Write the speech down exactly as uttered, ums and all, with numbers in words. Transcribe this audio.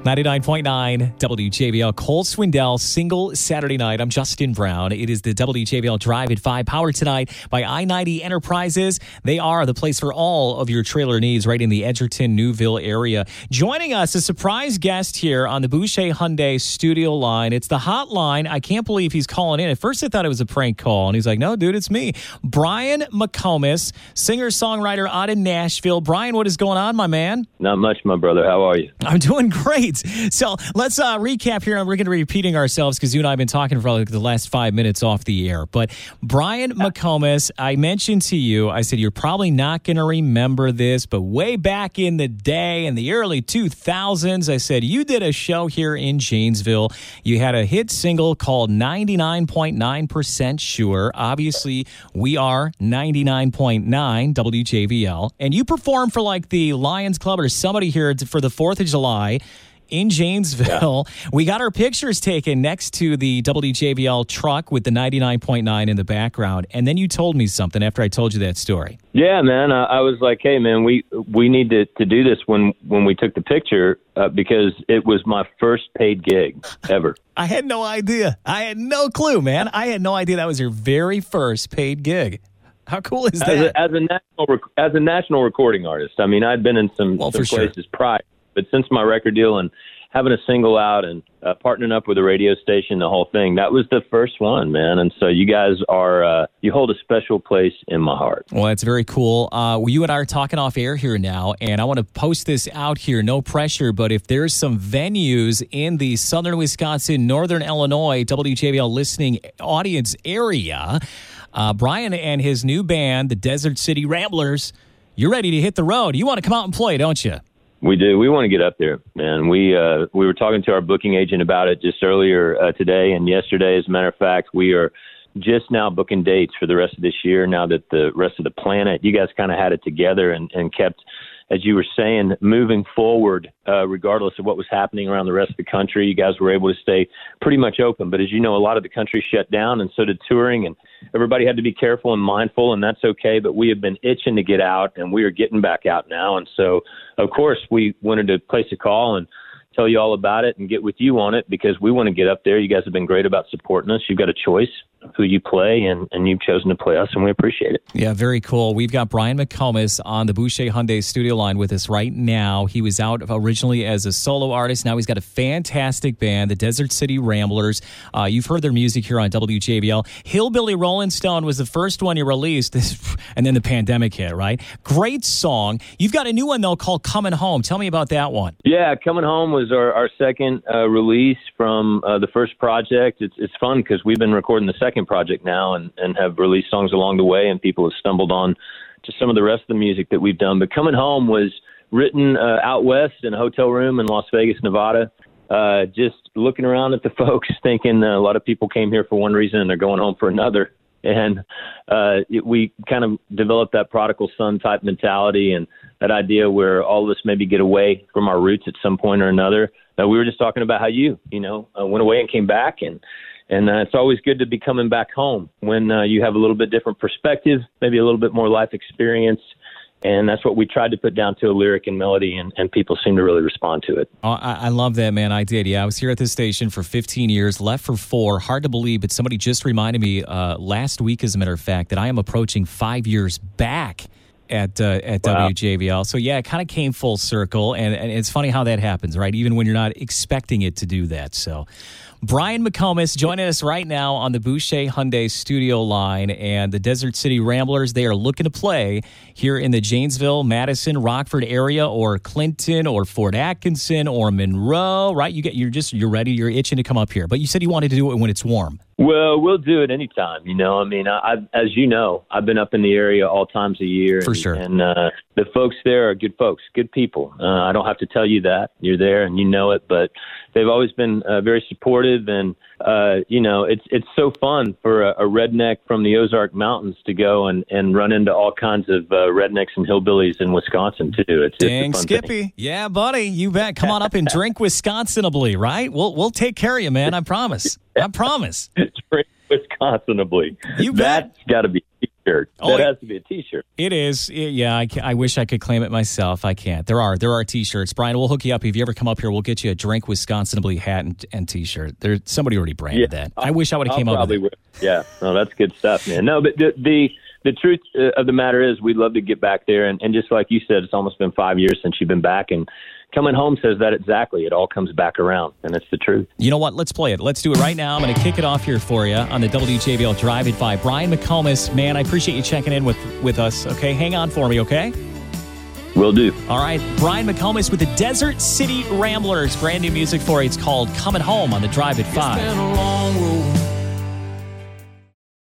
ninety-nine point nine W J V L. Cole Swindell, single Saturday night. I'm Justin Brown. It is the W J V L Drive at five, powered tonight by I ninety Enterprises. They are the place for all of your trailer needs right in the Edgerton, Newville area. Joining us, a surprise guest here on the Boucher Hyundai studio line. It's the hotline. I can't believe he's calling in. At first, I thought it was a prank call, and he's like, no, dude, it's me. Brian McComas, singer-songwriter out in Nashville. Brian, what is going on, my man? Not much, my brother. How are you? I'm doing great. So let's uh, recap here. We're going to be repeating ourselves because you and I have been talking for like the last five minutes off the air. But Brian McComas, I mentioned to you, I said, you're probably not going to remember this, but way back in the day, in the early two thousands, I said, you did a show here in Janesville. You had a hit single called ninety-nine point nine percent Sure. Obviously, we are ninety-nine point nine W J V L. And you performed for like the Lions Club or somebody here for the fourth of July in Janesville. Yeah. We got our pictures taken next to the W J V L truck with the ninety-nine point nine in the background. And then you told me something after I told you that story. Yeah, man. I, I was like, hey, man, we we need to, to do this when, when we took the picture uh, because it was my first paid gig ever. I had no idea. I had no clue, man. I had no idea that was your very first paid gig. How cool is that? As a, as a national rec- as a national recording artist, I mean, I'd been in some, well, some places sure. prior, but since my record deal and having a single out and uh, partnering up with a radio station, the whole thing, that was the first one, man. And so you guys are, uh, you hold a special place in my heart. Well, that's very cool. Uh, well, you and I are talking off air here now, and I want to post this out here, no pressure, but if there's some venues in the southern Wisconsin, northern Illinois, W J V L listening audience area, uh, Brian and his new band, the Desert City Ramblers, you're ready to hit the road. You want to come out and play, don't you? We do. We want to get up there, man. We uh, we were talking to our booking agent about it just earlier uh, today and yesterday. As a matter of fact, we are just now booking dates for the rest of this year. Now that the rest of the planet, you guys kind of had it together and, and kept, as you were saying, moving forward, uh, regardless of what was happening around the rest of the country. You guys were able to stay pretty much open. But as you know, a lot of the country shut down, and so did touring, and everybody had to be careful and mindful, and that's okay. But we have been itching to get out, and we are getting back out now. And so, of course, we wanted to place a call and tell you all about it and get with you on it because we want to get up there. You guys have been great about supporting us. You've got a choice of who you play, and, and you've chosen to play us, and we appreciate it. Yeah, very cool. We've got Brian McComas on the Boucher Hyundai studio line with us right now. He was out originally as a solo artist. Now he's got a fantastic band, the Desert City Ramblers. Uh, you've heard their music here on W J V L. Hillbilly Rolling Stone was the first one you released, and then the pandemic hit, right? Great song. You've got a new one, though, called Coming Home. Tell me about that one. Yeah, Coming Home was our, our second uh, release from uh, the first project. It's it's fun because we've been recording the second project now and, and have released songs along the way, and people have stumbled on to some of the rest of the music that we've done. But Coming Home was written uh, out west in a hotel room in Las Vegas, Nevada, uh, just looking around at the folks, thinking uh, a lot of people came here for one reason and they're going home for another. And uh, it, we kind of developed that prodigal son type mentality and that idea where all of us maybe get away from our roots at some point or another. Uh, we were just talking about how you, you know, uh, went away and came back, and and uh, it's always good to be coming back home when uh, you have a little bit different perspective, maybe a little bit more life experience. And that's what we tried to put down to a lyric and melody, and, and people seem to really respond to it. Oh, I, I love that, man. I did. Yeah, I was here at this station for fifteen years, left for four. Hard to believe, but somebody just reminded me uh, last week, as a matter of fact, that I am approaching five years back at uh, at wow. W J V L. So, yeah, it kind of came full circle, and, and it's funny how that happens, right? Even when you're not expecting it to do that. So, Brian McComas joining us right now on the Boucher Hyundai studio line, and the Desert City Ramblers, they are looking to play here in the Janesville, Madison, Rockford area, or Clinton, or Fort Atkinson, or Monroe, right? You get, you're just, you're ready, you're itching to come up here, but you said you wanted to do it when it's warm. Well, we'll do it anytime, you know. I mean, I, I, as you know, I've been up in the area all times a year. For and, sure. And uh, the folks there are good folks, good people. Uh, I don't have to tell you that. You're there and you know it, but they've always been uh, very supportive. And, uh, you know, it's it's so fun for a, a redneck from the Ozark Mountains to go and, and run into all kinds of uh, rednecks and hillbillies in Wisconsin, too. It's, Dang, it's a fun Skippy. thing. Yeah, buddy. You bet. Come on up and drink Wisconsinably, right? We'll, we'll take care of you, man. I promise. I promise. Drink Wisconsinably. You bet. That's got to be T-shirt. Oh, that it- has to be a T-shirt. It is. It- yeah, I, ca- I wish I could claim it myself. I can't. There are there are T-shirts. Brian, we'll hook you up. If you ever come up here, we'll get you a Drink Wisconsinably hat and, and T-shirt. There, somebody already branded Yeah, that. I wish I would have I'll came up with probably it. would. Yeah, no, that's good stuff, man. No, but the the, the truth uh, of the matter is we'd love to get back there. And, and just like you said, it's almost been five years since you've been back. And coming home says that exactly. It all comes back around, and it's the truth. You know what? Let's play it. Let's do it right now. I'm going to kick it off here for you on the W J B L Drive It Five. Brian McComas, man, I appreciate you checking in with, with us. Okay, hang on for me, okay? Will do. All right, Brian McComas with the Desert City Ramblers. Brand new music for you. It's called Coming Home on the Drive It Five. It's been a long road